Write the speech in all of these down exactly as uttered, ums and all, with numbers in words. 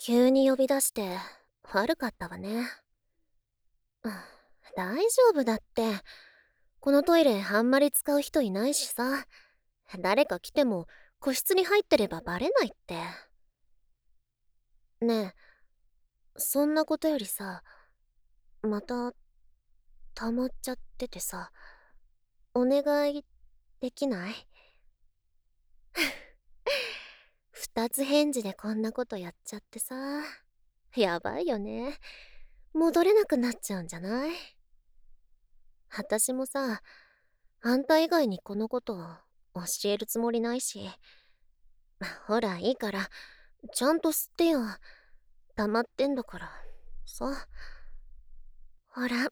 急に呼び出して悪かったわね。うん、大丈夫だって。このトイレあんまり使う人いないしさ。誰か来ても個室に入ってればバレないって。ねえ、そんなことよりさ、また溜まっちゃっててさ、お願いできない？二つ返事でこんなことやっちゃってさ、やばいよね。戻れなくなっちゃうんじゃない？私もさ、あんた以外にこのこと教えるつもりないし。ほら、いいから、ちゃんと吸ってよ。溜まってんだから。さ。ほら。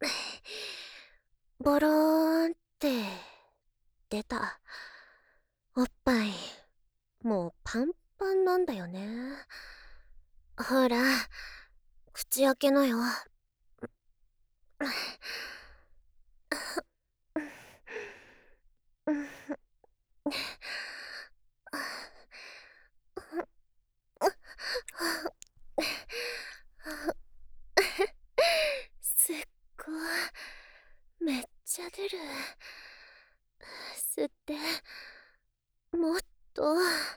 ボローンって出た。おっぱい、もうパンパンなんだよね。ほら、口開けなよ。すっごい、めっちゃ出る。吸って、もっと。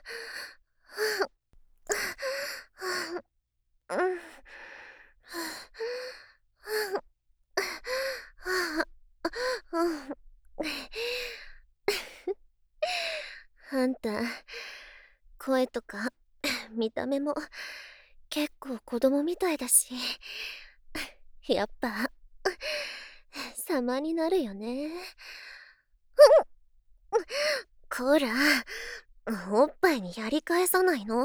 あんた、声とか見た目も結構子供みたいだし、やっぱ様になるよね。こら、おっぱいにやり返さないの。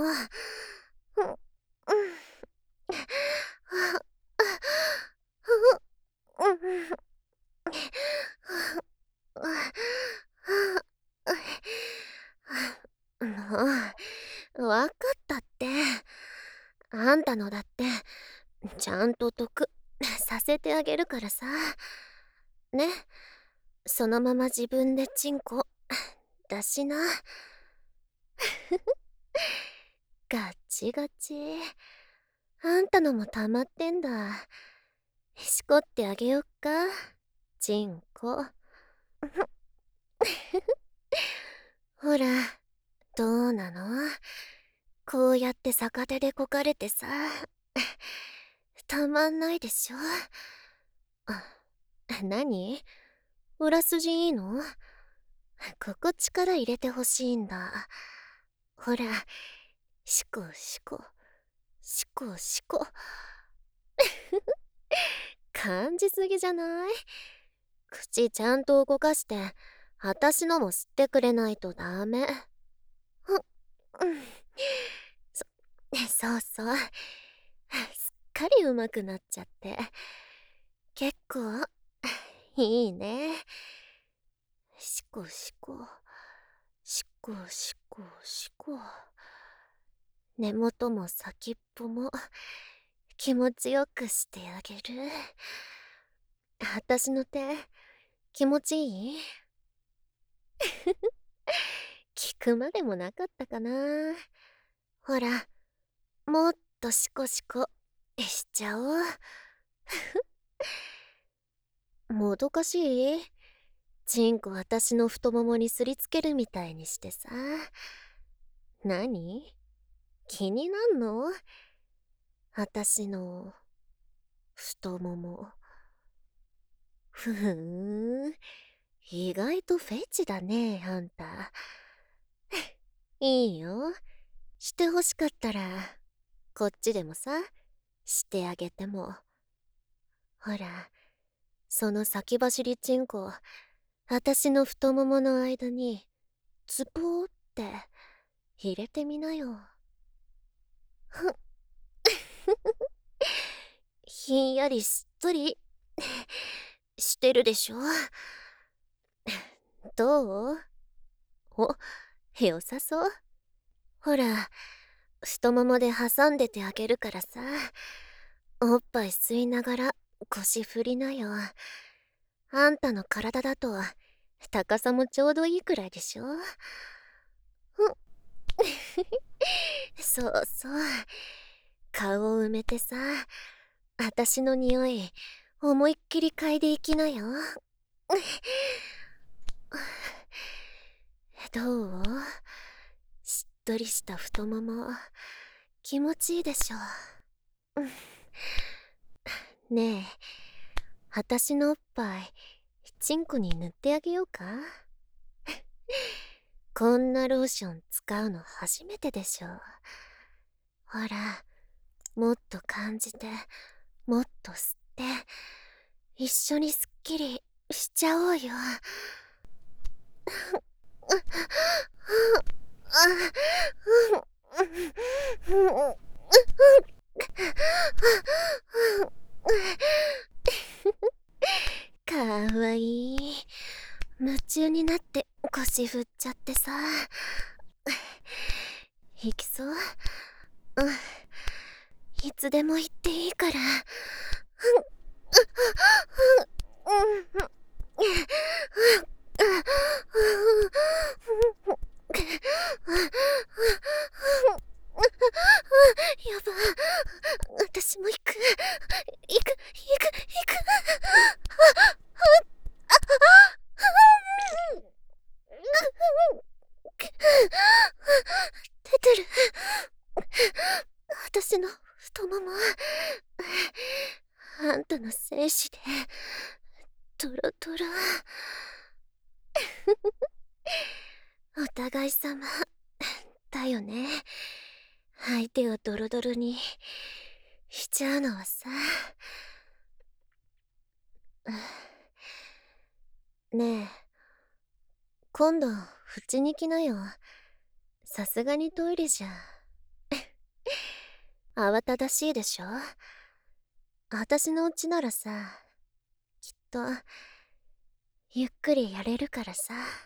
もう、わかったって。あんたのだって、ちゃんと得させてあげるからさ。ね。そのまま自分でチンコ出しな。ガッチガチ。あんたのも溜まってんだ。しこってあげよっか、チンコ。ほら、どうなの？こうやって逆手でこかれてさ、たまんないでしょ？あ、何？裏筋いいの？ここ力入れてほしいんだ。ほら、シコシコ、シコシコ。感じすぎじゃない？口ちゃんと動かして、私のも吸ってくれないとダメ。う、うん。そ、そうそう。すっかり上手くなっちゃって。結構、いいね。シコシコ、シコシコシコ。根元も先っぽも気持ちよくしてあげる。私の手、気持ちいい？聞くまでもなかったかな。ほら、もっとシコシコしちゃおう。もどかしい？チンコ私の太ももにすりつけるみたいにしてさ。何？気になんの？私の太もも。ふふーん、意外とフェチだね、あんた。いいよ。して欲しかったら、こっちでもさ、してあげても。ほら、その先走りチンコ、私の太ももの間に、ズポーって入れてみなよ。ふっ。ひんやりしっとりしてるでしょ？どう？お、良さそう？ほら、太ももで挟んでてあげるからさ、おっぱい吸いながら腰振りなよ。あんたの体だと高さもちょうどいいくらいでしょ？ふん。そうそう。 顔を埋めてさ、あたしの匂い思いっきり嗅いでいきなよ。どう？しっとりした太もも気持ちいいでしょ。ねえ、あたしのおっぱいチンコに塗ってあげようか。こんなローション使うの初めてでしょ。ほら、もっと感じて、もっと吸って、一緒にすっきりしちゃおうよ。かわいい。夢中になって腰振っちゃってさ。行きそう？うん。いつでも行っていいから。やば。私も行く。行く、行く、行く。出てる。私の太もも。あんたの精子でトロトロ。お互い様だよね。相手をドロドロにしちゃうのはさ。ねえ、今度うちに来なよ。さすがにトイレじゃ慌ただしいでしょ。あたしのうちならさ、きっとゆっくりやれるからさ。